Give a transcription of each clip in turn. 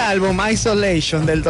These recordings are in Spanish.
álbum Isolation del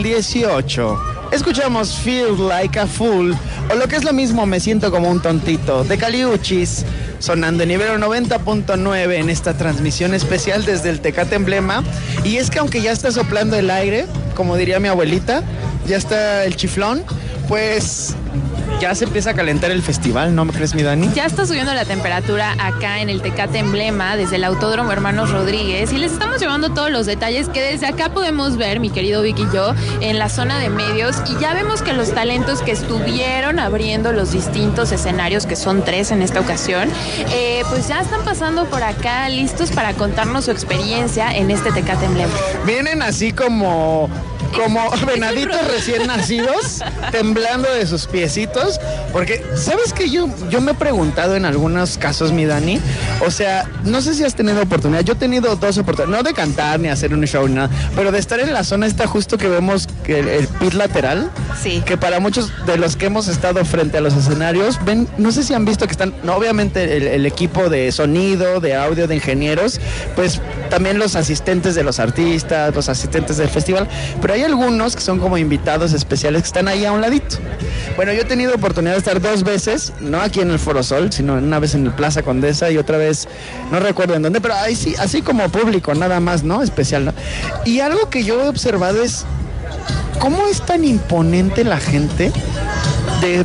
2018, escuchamos Feel Like a Fool, o lo que es lo mismo, Me Siento Como un Tontito, de Caliuchis, sonando en Ibero 90.9 en esta transmisión especial desde el Tecate Emblema. Y es que aunque ya está soplando el aire, como diría mi abuelita, ya está el chiflón, pues ya se empieza a calentar el festival, ¿no me crees, mi Dani? Ya está subiendo la temperatura acá en el Tecate Emblema, desde el Autódromo Hermanos Rodríguez, y les estamos llevando todos los detalles que desde acá podemos ver, mi querido Vicky y yo, en la zona de medios, y ya vemos que los talentos que estuvieron abriendo los distintos escenarios, que son 3 en esta ocasión, pues ya están pasando por acá, listos para contarnos su experiencia en este Tecate Emblema. Vienen así como venaditos recién nacidos, temblando de sus piecitos, porque, ¿sabes qué? Yo me he preguntado en algunos casos, mi Dani, o sea, no sé si has tenido oportunidad, yo he tenido 2 oportunidades, no de cantar ni hacer un show ni nada, pero de estar en la zona esta justo que vemos que el pit lateral, sí, que para muchos de los que hemos estado frente a los escenarios, ven, no sé si han visto que están, no, obviamente el equipo de sonido, de audio, de ingenieros, pues también los asistentes de los artistas, los asistentes del festival, pero hay algunos que son como invitados especiales que están ahí a un ladito. Bueno, yo he tenido oportunidad de estar 2 veces, no aquí en el Foro Sol, sino una vez en el Plaza Condesa y otra vez, no recuerdo en dónde, pero ahí sí, así como público, nada más, ¿no? Especial, ¿no? Y algo que yo he observado es cómo es tan imponente la gente de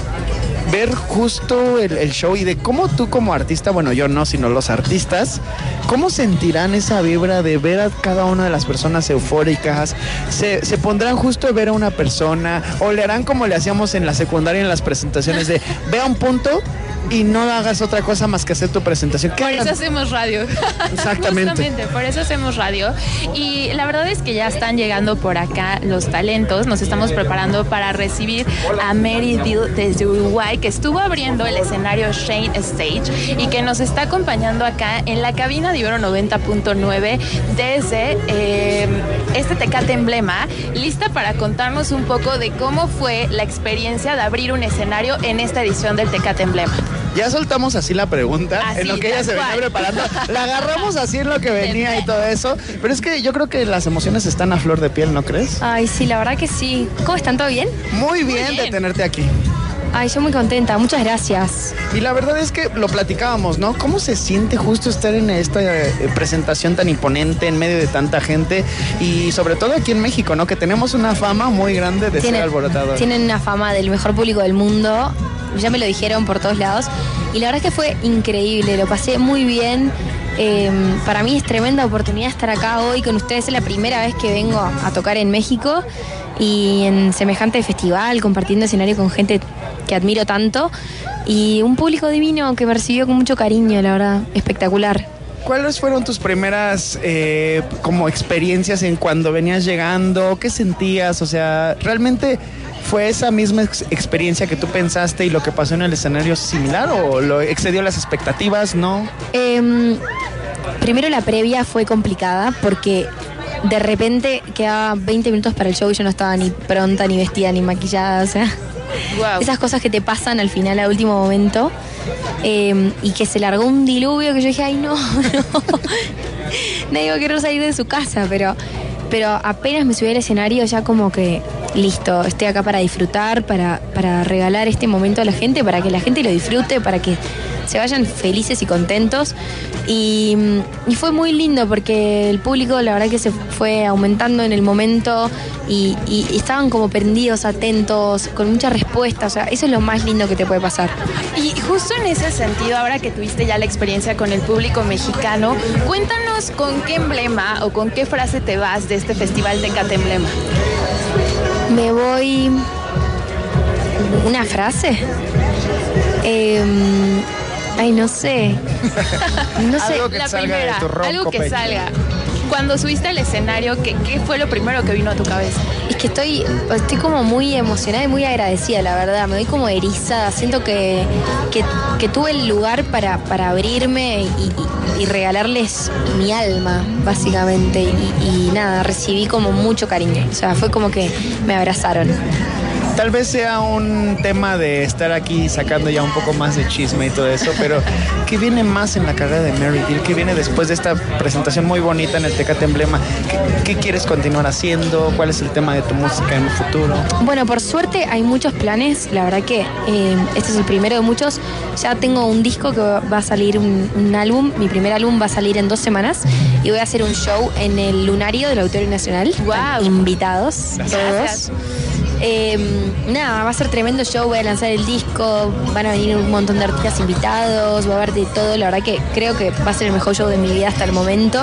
ver justo el show y de cómo tú como artista, bueno, yo no, sino los artistas, cómo sentirán esa vibra de ver a cada una de las personas eufóricas, se pondrán justo a ver a una persona, o le harán como le hacíamos en la secundaria en las presentaciones de, ve a un punto y no hagas otra cosa más que hacer tu presentación. Por eso hacemos radio. Exactamente. Justamente, por eso hacemos radio. Y la verdad es que ya están llegando por acá los talentos. Nos estamos preparando para recibir a Mary Dill desde Uruguay, que estuvo abriendo el escenario Shane Stage y que nos está acompañando acá en la cabina de Ibero 90.9 desde este Tecate Emblema, lista para contarnos un poco de cómo fue la experiencia de abrir un escenario en esta edición del Tecate Emblema. Ya soltamos así la pregunta, así, en lo que ella se venía preparando. La agarramos así en lo que venía y todo eso. Pero es que yo creo que las emociones están a flor de piel, ¿no crees? Ay, sí, la verdad que sí. ¿Cómo están? ¿Todo bien? Muy bien de tenerte aquí. Ay, yo muy contenta, muchas gracias. Y la verdad es que lo platicábamos, ¿no? ¿Cómo se siente justo estar en esta presentación tan imponente en medio de tanta gente? Y sobre todo aquí en México, ¿no? Que tenemos una fama muy grande de ser alborotador. Tienen una fama del mejor público del mundo. Ya me lo dijeron por todos lados. Y la verdad es que fue increíble, lo pasé muy bien. Para mí es tremenda oportunidad estar acá hoy con ustedes. Es la primera vez que vengo a tocar en México y en semejante festival, compartiendo escenario con gente que admiro tanto y un público divino que me recibió con mucho cariño, la verdad, espectacular. ¿Cuáles fueron tus primeras como experiencias en cuando venías llegando? ¿Qué sentías? O sea, ¿realmente fue esa misma experiencia que tú pensaste y lo que pasó en el escenario similar o lo excedió las expectativas, no? Primero la previa fue complicada porque de repente quedaba 20 minutos para el show y yo no estaba ni pronta, ni vestida, ni maquillada, o sea, wow. Esas cosas que te pasan al final, a último momento, y que se largó un diluvio que yo dije, ay no, nadie va a querer salir de su casa, pero apenas me subí al escenario ya como que listo, estoy acá para disfrutar, para regalar este momento a la gente, para que la gente lo disfrute, para que se vayan felices y contentos. Y fue muy lindo porque el público la verdad que se fue aumentando en el momento y estaban como prendidos, atentos, con mucha respuesta. O sea, eso es lo más lindo que te puede pasar. Y justo en ese sentido, ahora que tuviste ya la experiencia con el público mexicano, cuéntanos con qué emblema o con qué frase te vas de este festival Tecate Emblema. Me voy... ¿Una frase? Ay, no sé. No sé. Algo que la salga primera, de tu ronco algo que pecho. salga. Cuando subiste al escenario, ¿qué fue lo primero que vino a tu cabeza? Es que estoy como muy emocionada y muy agradecida, la verdad. Me doy como erizada. Siento que tuve el lugar para abrirme y regalarles mi alma, básicamente. Y nada, recibí como mucho cariño. O sea, fue como que me abrazaron. Tal vez sea un tema de estar aquí sacando ya un poco más de chisme y todo eso, pero ¿qué viene más en la carrera de Mary Deal? ¿Qué viene después de esta presentación muy bonita en el Tecate Emblema? ¿Qué quieres continuar haciendo? ¿Cuál es el tema de tu música en el futuro? Bueno, por suerte hay muchos planes. La verdad que este es el primero de muchos. Ya tengo un disco que va a salir, un álbum. Mi primer álbum va a salir en 2 semanas y voy a hacer un show en el Lunario del Auditorio Nacional. Wow. Invitados Gracias. todos. Nada, va a ser tremendo show, voy a lanzar el disco, van a venir un montón de artistas invitados, va a haber de todo, la verdad que creo que va a ser el mejor show de mi vida hasta el momento.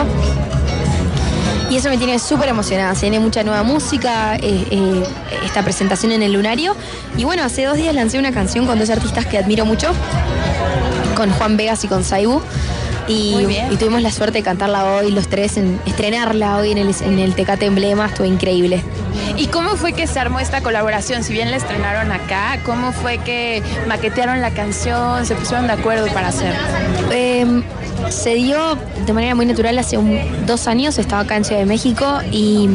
Y eso me tiene súper emocionada, se viene mucha nueva música, esta presentación en el Lunario. Y bueno, hace 2 días lancé una canción con 2 artistas que admiro mucho, con Juan Vegas y con Saibu. Y tuvimos la suerte de cantarla hoy, los 3, estrenarla hoy en el Tecate Emblema, estuvo increíble. ¿Y cómo fue que se armó esta colaboración? Si bien la estrenaron acá, ¿cómo fue que maquetearon la canción, se pusieron de acuerdo para hacerla? Se dio de manera muy natural hace 2 años, estaba acá en Ciudad de México y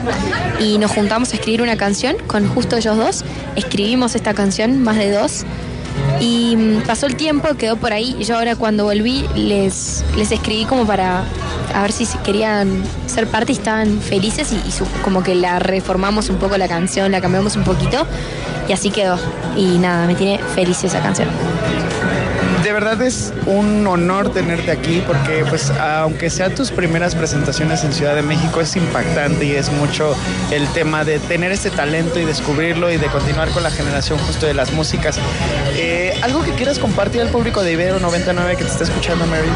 nos juntamos a escribir una canción con justo ellos 2. Escribimos esta canción, más de 2. Y pasó el tiempo, quedó por ahí. Yo ahora cuando volví les escribí como para a ver si querían ser parte y estaban felices y como que la reformamos un poco la canción, la cambiamos un poquito y así quedó. Y nada, me tiene feliz esa canción. De verdad es un honor tenerte aquí porque pues aunque sean tus primeras presentaciones en Ciudad de México es impactante y es mucho el tema de tener este talento y descubrirlo y de continuar con la generación justo de las músicas. ¿Algo que quieras compartir al público de Ibero 99 que te está escuchando, Mary?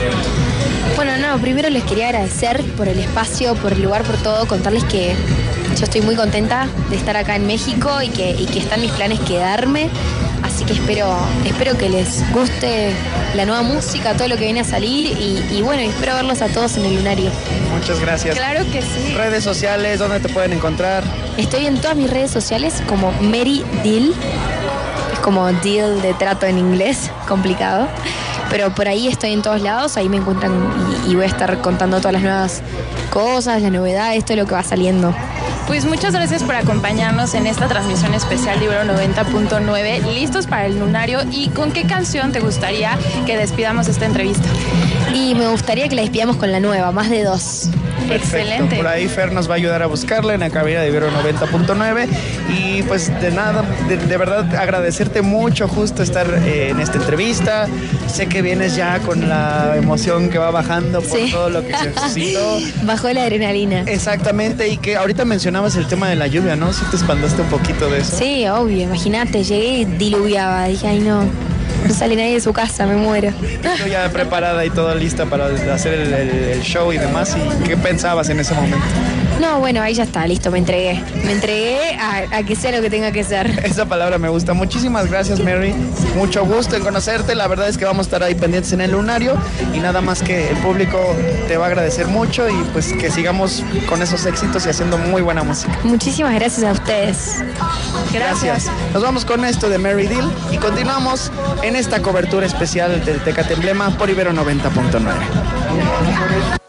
Bueno, no, primero les quería agradecer por el espacio, por el lugar, por todo, contarles que yo estoy muy contenta de estar acá en México y que están mis planes quedarme. Así que espero que les guste la nueva música, todo lo que viene a salir y bueno, espero verlos a todos en el Lunario. Muchas gracias. Claro que sí. Redes sociales, ¿dónde te pueden encontrar? Estoy en todas mis redes sociales como Mary Deal, es como deal de trato en inglés, complicado. Pero por ahí estoy en todos lados, ahí me encuentran y voy a estar contando todas las nuevas cosas, las novedades, todo lo que va saliendo. Pues muchas gracias por acompañarnos en esta transmisión especial de Ibero 90.9, listos para el Lunario. ¿Y con qué canción te gustaría que despidamos esta entrevista? Y me gustaría que la despidamos con la nueva, Más de 2. Perfecto. Excelente. Por ahí Fer nos va a ayudar a buscarla en la cabina de Ibero 90.9 y pues de nada, de verdad agradecerte mucho justo estar en esta entrevista. Sé que vienes ya con la emoción que va bajando por todo lo que se suscitó. Bajó la adrenalina. Exactamente, y que ahorita mencionabas el tema de la lluvia, ¿no? ¿Sí te espantaste un poquito de eso? Sí, obvio, imagínate, llegué y diluviaba, dije, ay no sale nadie de su casa, me muero. Estoy ya preparada y todo lista para hacer el show y demás. ¿Y qué pensabas en ese momento? No, bueno, ahí ya está, listo, me entregué a que sea lo que tenga que ser. Esa palabra me gusta. Muchísimas gracias, Mary. Mucho gusto en conocerte. La verdad es que vamos a estar ahí pendientes en el Lunario y nada más que el público te va a agradecer mucho y pues que sigamos con esos éxitos y haciendo muy buena música. Muchísimas gracias a ustedes. Gracias. Nos vamos con esto de Mary Deal y continuamos en esta cobertura especial del Tecate Emblema por Ibero 90.9.